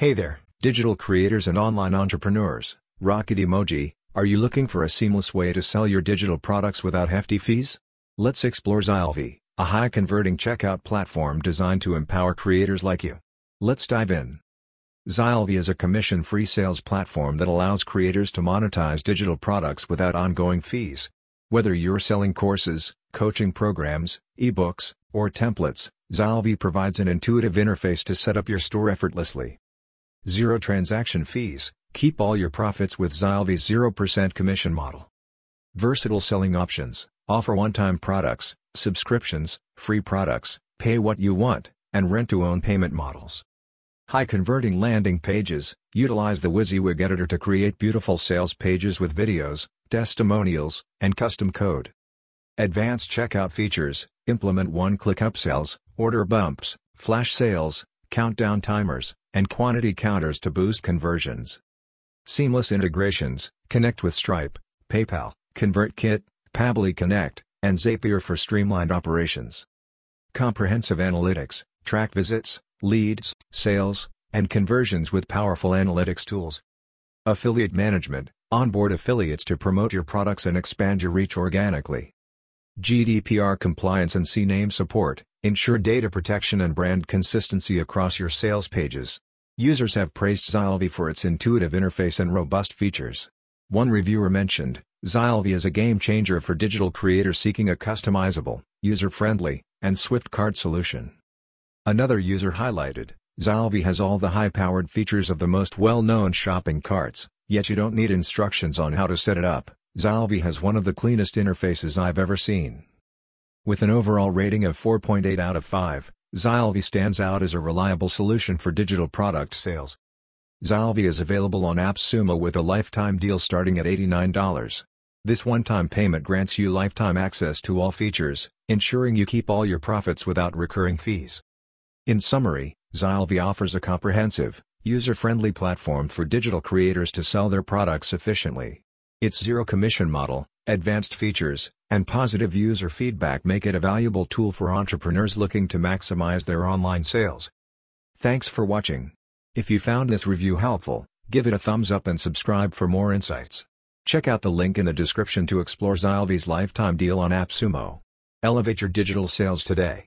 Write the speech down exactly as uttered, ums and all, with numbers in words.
Hey there, digital creators and online entrepreneurs. Rocket emoji, are you looking for a seamless way to sell your digital products without hefty fees? Let's explore Zylevy, a high-converting checkout platform designed to empower creators like you. Let's dive in. Zylevy is a commission-free sales platform that allows creators to monetize digital products without ongoing fees. Whether you're selling courses, coaching programs, ebooks, or templates, Zylevy provides an intuitive interface to set up your store effortlessly. Zero transaction fees. Keep all your profits with Zylevy's zero percent commission model. Versatile selling options. Offer one-time products, subscriptions, free products, pay what you want, and rent-to-own payment models. High-converting landing pages. Utilize the WYSIWYG editor to create beautiful sales pages with videos, testimonials, and custom code. Advanced checkout features. Implement one-click upsells, order bumps, flash sales, countdown timers, and quantity counters to boost conversions. Seamless integrations. Connect with Stripe, PayPal, ConvertKit, Pabbly Connect, and Zapier for streamlined operations. Comprehensive analytics. Track visits, leads, sales, and conversions with powerful analytics tools. Affiliate management. Onboard affiliates to promote your products and expand your reach organically. G D P R compliance and C name support. Ensure data protection and brand consistency across your sales pages. Users have praised Zylevy for its intuitive interface and robust features. One reviewer mentioned, "Zylevy is a game-changer for digital creators seeking a customizable, user-friendly, and swift cart solution." Another user highlighted, "Zylevy has all the high-powered features of the most well-known shopping carts, yet you don't need instructions on how to set it up. Zylevy has one of the cleanest interfaces I've ever seen." With an overall rating of four point eight out of five, Zylevy stands out as a reliable solution for digital product sales. Zylevy is available on AppSumo with a lifetime deal starting at eighty-nine dollars. This one-time payment grants you lifetime access to all features, ensuring you keep all your profits without recurring fees. In summary, Zylevy offers a comprehensive, user-friendly platform for digital creators to sell their products efficiently. Its zero-commission model, advanced features, and positive user feedback make it a valuable tool for entrepreneurs looking to maximize their online sales. Thanks for watching. If you found this review helpful, give it a thumbs up and subscribe for more insights. Check out the link in the description to explore Zylevy's lifetime deal on AppSumo. Elevate your digital sales today.